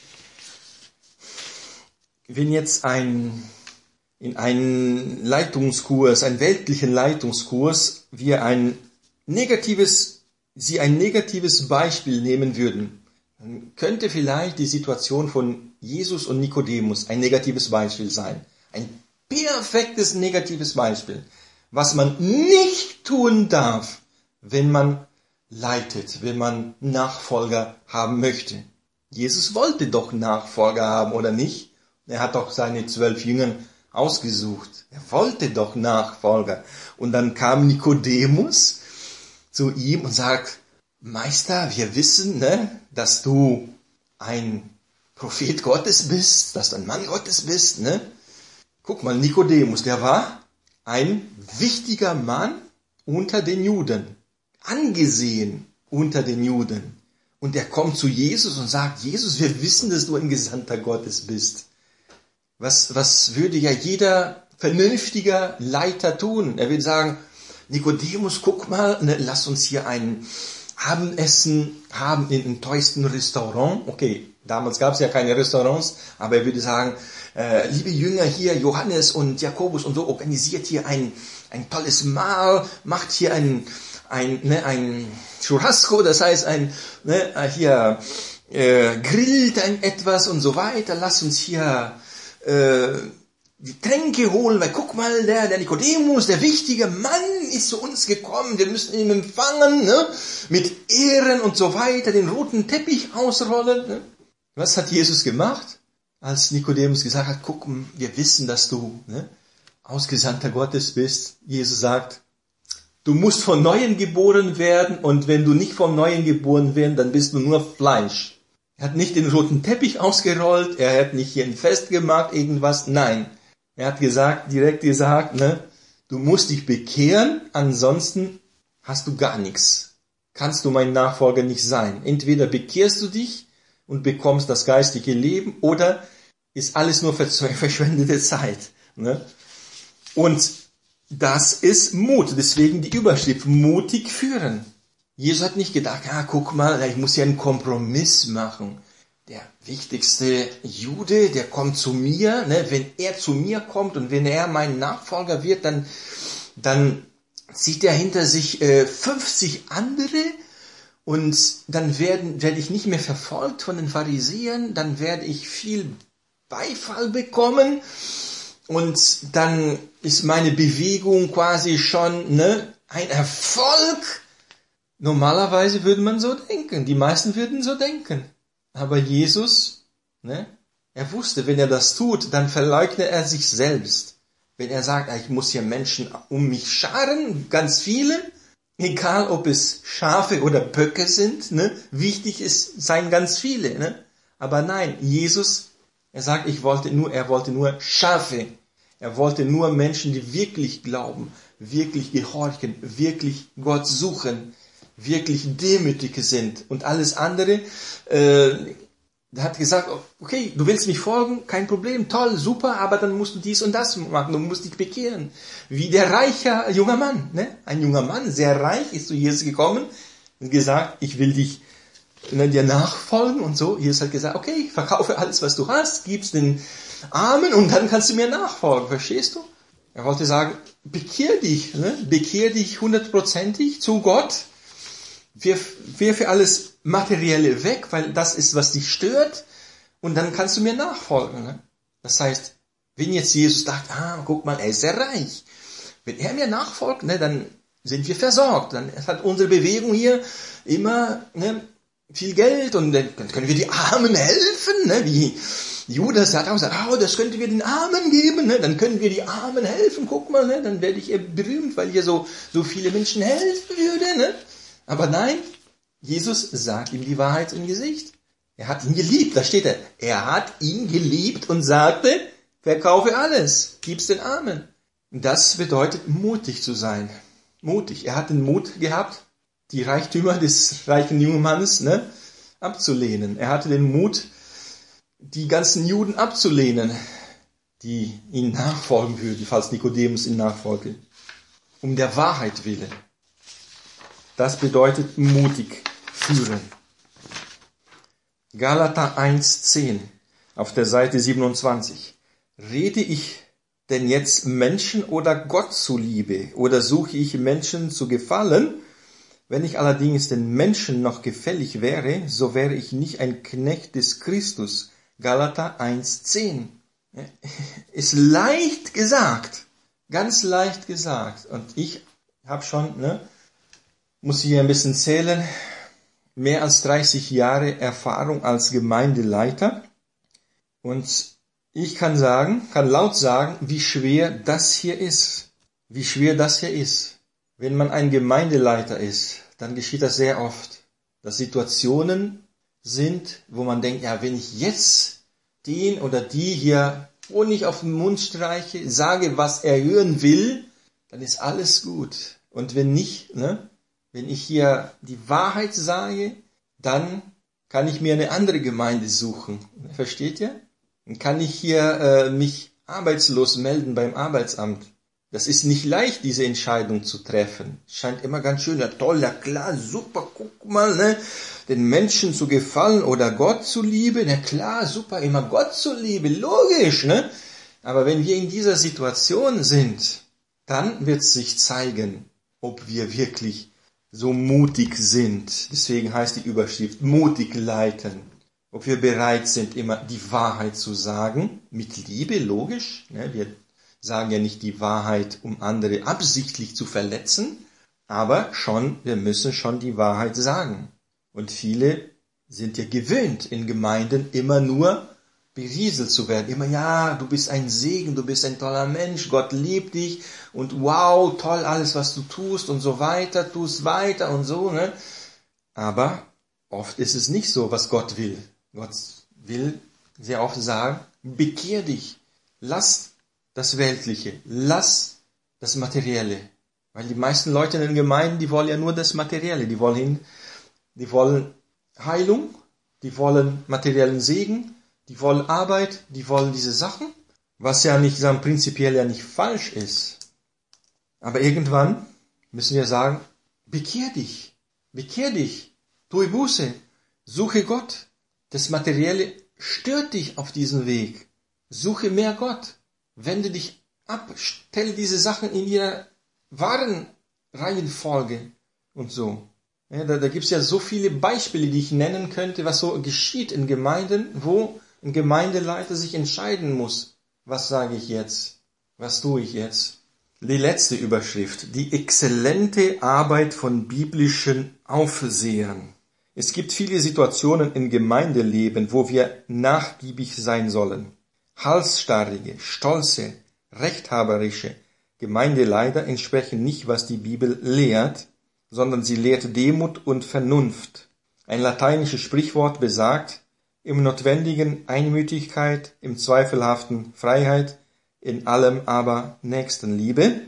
Speaker 1: Wenn jetzt ein, in einen Leitungskurs, einen weltlichen Leitungskurs, wir ein negatives, Sie ein negatives Beispiel nehmen würden, dann könnte vielleicht die Situation von Jesus und Nikodemus ein negatives Beispiel sein. Ein perfektes negatives Beispiel. Was man nicht tun darf, wenn man leitet, wenn man Nachfolger haben möchte. Jesus wollte doch Nachfolger haben, oder nicht? Er hat doch seine zwölf Jünger ausgesucht. Er wollte doch Nachfolger. Und dann kam Nikodemus zu ihm und sagt, Meister, wir wissen, ne, dass du ein Prophet Gottes bist, dass du ein Mann Gottes bist. Ne? Guck mal, Nikodemus, der war ein wichtiger Mann unter den Juden. Angesehen unter den Juden. Und er kommt zu Jesus und sagt, Jesus, wir wissen, dass du ein Gesandter Gottes bist. Was, was würde ja jeder vernünftiger Leiter tun? Er würde sagen, Nikodemus, guck mal, ne, lass uns hier ein Abendessen haben in einem teuersten Restaurant. Okay, damals gab es ja keine Restaurants, aber er würde sagen, äh, liebe Jünger hier, Johannes und Jakobus und so, organisiert hier ein, ein tolles Mahl, macht hier ein ein ne, ein Churrasco, das heißt ein ne, hier äh, grillt ein etwas und so weiter. Lass uns hier äh, die Tränke holen, weil guck mal, der der Nikodemus, der wichtige Mann ist zu uns gekommen. Wir müssen ihn empfangen, ne, mit Ehren und so weiter, den roten Teppich ausrollen. Ne. Was hat Jesus gemacht, als Nikodemus gesagt hat, guck, wir wissen, dass du ne, Ausgesandter Gottes bist. Jesus sagt, du musst von Neuem geboren werden und wenn du nicht von Neuem geboren werden, dann bist du nur Fleisch. Er hat nicht den roten Teppich ausgerollt, er hat nicht hier ein Fest gemacht, irgendwas, nein. Er hat gesagt, direkt gesagt, ne, du musst dich bekehren, ansonsten hast du gar nichts. Kannst du mein Nachfolger nicht sein. Entweder bekehrst du dich und bekommst das geistige Leben oder ist alles nur verschwendete Zeit. Ne? Und das ist Mut, deswegen die Überschrift, mutig führen. Jesus hat nicht gedacht, ja, guck mal, ich muss ja einen Kompromiss machen. Der wichtigste Jude, der kommt zu mir, ne, wenn er zu mir kommt und wenn er mein Nachfolger wird, dann, dann zieht er hinter sich äh, fünfzig andere und dann werden, werde ich nicht mehr verfolgt von den Pharisäern, dann werde ich viel Beifall bekommen. Und dann ist meine Bewegung quasi schon ne, ein Erfolg. Normalerweise würde man so denken. Die meisten würden so denken. Aber Jesus, ne, er wusste, wenn er das tut, dann verleugnet er sich selbst. Wenn er sagt, ich muss hier Menschen um mich scharen, ganz viele, Egal, ob es Schafe oder Böcke sind, ne? Wichtig ist, seien ganz viele, ne? Aber nein, Jesus, er sagt, ich wollte nur, er wollte nur Schafe. Er wollte nur Menschen, die wirklich glauben, wirklich gehorchen, wirklich Gott suchen, wirklich demütig sind. Und alles andere, äh, er hat gesagt, okay, du willst mich folgen, kein Problem, toll, super, aber dann musst du dies und das machen, du musst dich bekehren. Wie der reiche junge Mann, ne? Ein junger Mann, sehr reich, ist zu Jesus gekommen und gesagt, ich will dich, ne, dir nachfolgen und so. Jesus hat gesagt, okay, verkaufe alles, was du hast, gib's den Armen und dann kannst du mir nachfolgen, verstehst du? Er wollte sagen, bekehr dich, ne? Bekehr dich hundertprozentig zu Gott, wirf, wirf alles Materielle weg, weil das ist, was dich stört, und dann kannst du mir nachfolgen. Ne? Das heißt, wenn jetzt Jesus sagt, ah, guck mal, er ist sehr reich, wenn er mir nachfolgt, ne, dann sind wir versorgt, dann hat unsere Bewegung hier immer ne, viel Geld und dann können wir die Armen helfen, ne, wie Judas hat auch gesagt, oh, das könnten wir den Armen geben, ne, dann können wir die Armen helfen, guck mal, ne, dann werde ich berühmt, weil hier so, so viele Menschen helfen würde. Ne? Aber nein, Jesus sagt ihm die Wahrheit im Gesicht. Er hat ihn geliebt, da steht er. Er hat ihn geliebt und sagte, verkaufe alles, gib's den Armen. Das bedeutet, mutig zu sein. Mutig. Er hat den Mut gehabt, die Reichtümer des reichen jungen Mannes ne, abzulehnen. Er hatte den Mut, die ganzen Juden abzulehnen, die ihm nachfolgen würden, falls Nikodemus ihm nachfolgte. Um der Wahrheit willen. Das bedeutet mutig führen. Galater eins zehn auf der Seite siebenundzwanzig. Rede ich denn jetzt Menschen oder Gott zuliebe oder suche ich Menschen zu gefallen? Wenn ich allerdings den Menschen noch gefällig wäre, so wäre ich nicht ein Knecht des Christus. Galater eins zehn. Ist leicht gesagt. Ganz leicht gesagt. Und ich habe schon, ne, muss hier ein bisschen zählen, mehr als dreißig Jahre Erfahrung als Gemeindeleiter. Und ich kann sagen, kann laut sagen, wie schwer das hier ist. Wie schwer das hier ist. Wenn man ein Gemeindeleiter ist, dann geschieht das sehr oft, dass Situationen sind, wo man denkt, ja, wenn ich jetzt den oder die hier Honig auf den Mund streiche, sage, was er hören will, dann ist alles gut. Und wenn nicht, ne, wenn ich hier die Wahrheit sage, dann kann ich mir eine andere Gemeinde suchen. Versteht ihr? Dann kann ich hier äh, mich arbeitslos melden beim Arbeitsamt. Das ist nicht leicht, diese Entscheidung zu treffen. Scheint immer ganz schön, ja toll, ja klar, super, guck mal, ne, den Menschen zu gefallen oder Gott zu lieben. Na klar, super, immer Gott zu lieben, logisch, ne? Aber wenn wir in dieser Situation sind, dann wird es sich zeigen, ob wir wirklich so mutig sind. Deswegen heißt die Überschrift, mutig leiten. Ob wir bereit sind, immer die Wahrheit zu sagen, mit Liebe, logisch. Ne? Wir sagen ja nicht die Wahrheit, um andere absichtlich zu verletzen, aber schon, wir müssen schon die Wahrheit sagen. Und viele sind ja gewöhnt, in Gemeinden immer nur berieselt zu werden. Immer, ja, du bist ein Segen, du bist ein toller Mensch, Gott liebt dich und wow, toll, alles, was du tust und so weiter, tust weiter und so, ne? Aber oft ist es nicht so, was Gott will. Gott will sehr oft sagen, bekehr dich, lass das Weltliche, lass das Materielle. Weil die meisten Leute in den Gemeinden, die wollen ja nur das Materielle, die wollen, die wollen Heilung, die wollen materiellen Segen, die wollen Arbeit, die wollen diese Sachen, was ja nicht, sagen, prinzipiell ja nicht falsch ist. Aber irgendwann müssen wir sagen, bekehr dich, bekehr dich, tue Buße, suche Gott. Das Materielle stört dich auf diesem Weg. Suche mehr Gott. Wende dich ab, stell diese Sachen in ihrer wahren Reihenfolge und so. Ja, da, da gibt es ja so viele Beispiele, die ich nennen könnte, was so geschieht in Gemeinden, wo ein Gemeindeleiter sich entscheiden muss. Was sage ich jetzt? Was tue ich jetzt? Die letzte Überschrift. Die exzellente Arbeit von biblischen Aufsehern. Es gibt viele Situationen im Gemeindeleben, wo wir nachgiebig sein sollen. Halsstarrige, stolze, rechthaberische Gemeindeleiter entsprechen nicht, was die Bibel lehrt. sondern sie lehrt Demut und Vernunft. Ein lateinisches Sprichwort besagt, im Notwendigen Einmütigkeit, im Zweifelhaften Freiheit, in allem aber Nächstenliebe.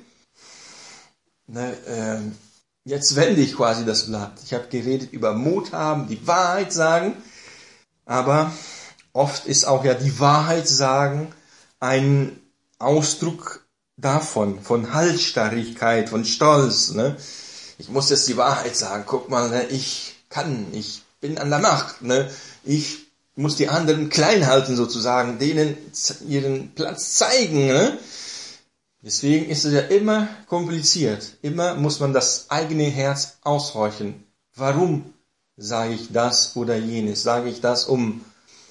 Speaker 1: Ne, äh, jetzt wende ich quasi das Blatt. Ich habe geredet über Mut haben, die Wahrheit sagen, aber oft ist auch ja die Wahrheit sagen ein Ausdruck davon, von Halsstarrigkeit, von Stolz. Ne? Ich muss jetzt die Wahrheit sagen, guck mal, ne, ich kann, ich bin an der Macht, ne? Ich muss die anderen klein halten sozusagen, denen ihren Platz zeigen. Ne? Deswegen ist es ja immer kompliziert. Immer muss man das eigene Herz aushorchen. Warum sage ich das oder jenes? Sage ich das, um,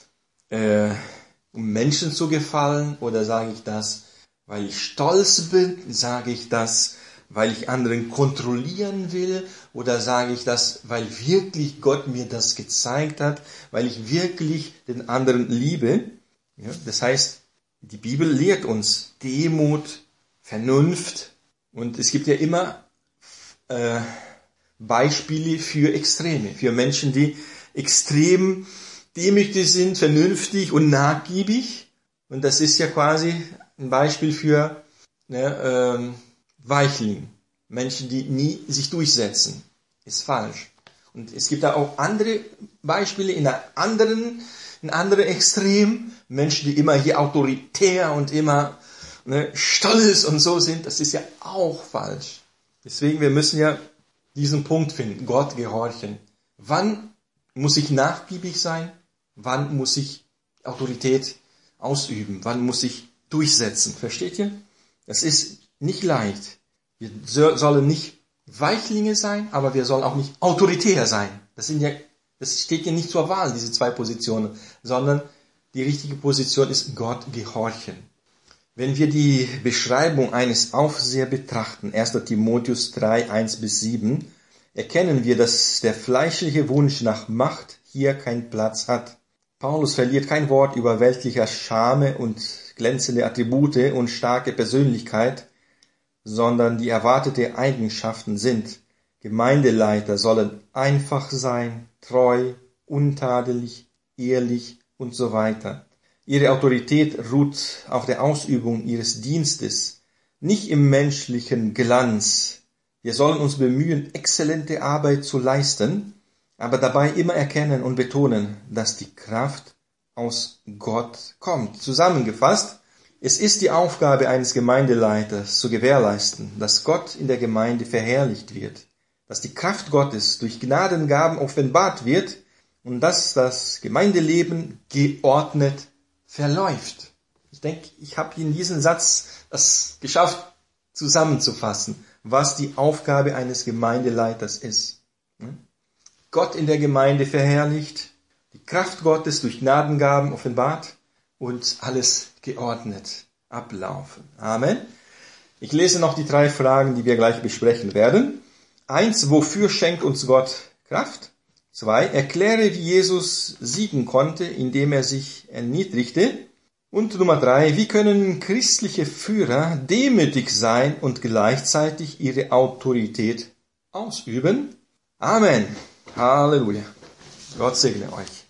Speaker 1: äh, um Menschen zu gefallen? Oder sage ich das, weil ich stolz bin? Sage ich das, weil ich anderen kontrollieren will? Oder sage ich das, weil wirklich Gott mir das gezeigt hat? Weil ich wirklich den anderen liebe? Ja, das heißt, die Bibel lehrt uns Demut, Vernunft. Und es gibt ja immer äh, Beispiele für Extreme, für Menschen, die extrem demütig sind, vernünftig und nachgiebig. Und das ist ja quasi ein Beispiel für ne, ähm, Weichling. Menschen, die nie sich durchsetzen. Ist falsch. Und es gibt da auch andere Beispiele in einer anderen, in anderen Extrem. Menschen, die immer hier autoritär und immer ne, stolz und so sind. Das ist ja auch falsch. Deswegen, wir müssen ja diesen Punkt finden. Gott gehorchen. Wann muss ich nachgiebig sein? Wann muss ich Autorität ausüben? Wann muss ich durchsetzen? Versteht ihr? Das ist nicht leicht. Wir sollen nicht Weichlinge sein, aber wir sollen auch nicht autoritär sein. Das sind ja, das steht ja nicht zur Wahl, diese zwei Positionen, sondern die richtige Position ist Gott gehorchen. Wenn wir die Beschreibung eines Aufseher betrachten, erster Timotheus drei, eins bis sieben, erkennen wir, dass der fleischliche Wunsch nach Macht hier keinen Platz hat. Paulus verliert kein Wort über weltlicher Charme und glänzende Attribute und starke Persönlichkeit, sondern die erwartete Eigenschaften sind: Gemeindeleiter sollen einfach sein, treu, untadelig, ehrlich und so weiter. Ihre Autorität ruht auf der Ausübung ihres Dienstes, nicht im menschlichen Glanz. Wir sollen uns bemühen, exzellente Arbeit zu leisten, aber dabei immer erkennen und betonen, dass die Kraft aus Gott kommt. Zusammengefasst: Es ist die Aufgabe eines Gemeindeleiters zu gewährleisten, dass Gott in der Gemeinde verherrlicht wird, dass die Kraft Gottes durch Gnadengaben offenbart wird und dass das Gemeindeleben geordnet verläuft. Ich denke, ich habe in diesem Satz das geschafft zusammenzufassen, was die Aufgabe eines Gemeindeleiters ist. Gott in der Gemeinde verherrlicht, die Kraft Gottes durch Gnadengaben offenbart und alles geordnet ablaufen. Amen. Ich lese noch die drei Fragen, die wir gleich besprechen werden. Eins, wofür schenkt uns Gott Kraft? Zwei, erkläre, wie Jesus siegen konnte, indem er sich erniedrigte. Und Nummer drei, wie können christliche Führer demütig sein und gleichzeitig ihre Autorität ausüben? Amen. Halleluja. Gott segne euch.